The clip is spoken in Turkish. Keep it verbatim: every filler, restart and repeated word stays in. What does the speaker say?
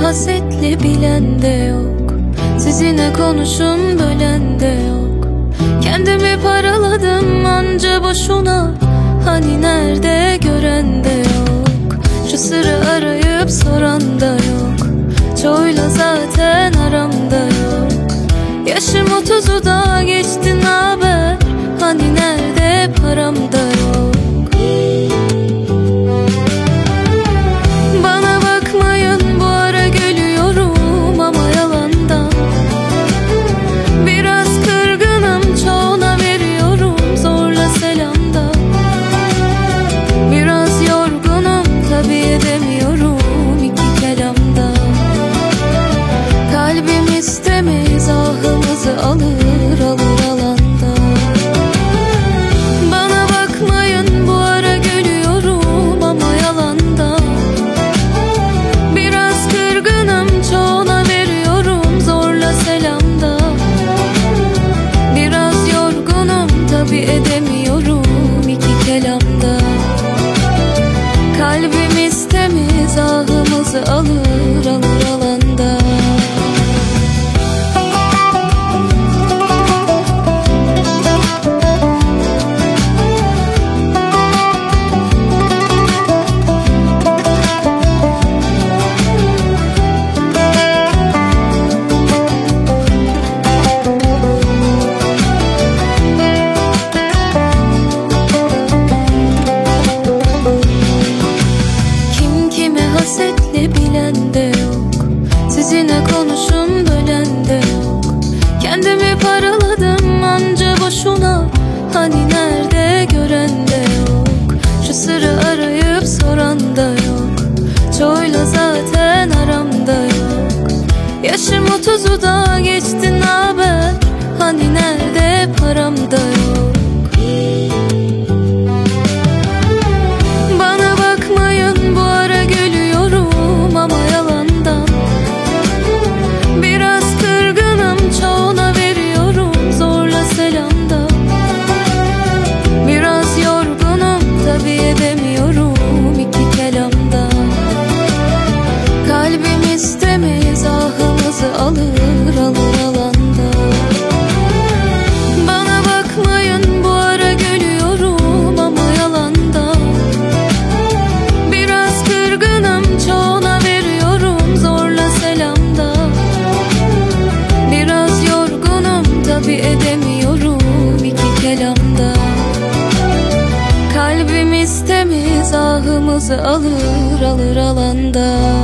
hasetli bilen de yok. Sizinle konuşun bölen de yok. Kendimi paraladım anca boşuna, hani nerede gören de yok. Şu sırrı arayıp soran da yok. Çoğuyla zaten aramda yok. Yaşım otuzu da geçti, naber? Hani nerede param da yok. Bana bakmayın, bu ara gülüyorum ama yalandan. Biraz kırgınım, çoğuna veriyorum zorla selamda. Biraz yorgunum, tabi edemiyorum iki kelamda. Kalbim istemez, ahımızı alır alır alanda. Bana bakmayın, bu ara gülüyorum ama yalandan. Biraz kırgınım, çoğuna veriyorum zorla selamda. Biraz yorgunum, tabi edemiyorum iki kelamda. Kalbim istemez, ahımızı alır alır alanda. Hasetli bilen de yok. Sizinle konuşun bölen de yok. Kendimi paraladım anca boşuna, hani nerede gören de yok. Şu sırrı arayıp soran da yok. Çoğuyla zaten aramda yok. Yaşım otuzu da geçti, naber? Hani nerede param da yok. Bana bakmayın, bu ara gülüyorum ama yalandan. Biraz kırgınım, çoğuna veriyorum zorla selamda. Biraz yorgunum, tabi edemiyorum iki kelamda. Kalbim istemez, ahımızı alır alır alanda. Bana bakmayın, bu ara gülüyorum ama yalandan. Biraz kırgınım, çoğuna veriyorum zorla selamda. Biraz yorgunum, tabi edemiyorum iki kelamda. Kalbim istemez, ahımızı alır alır alanda.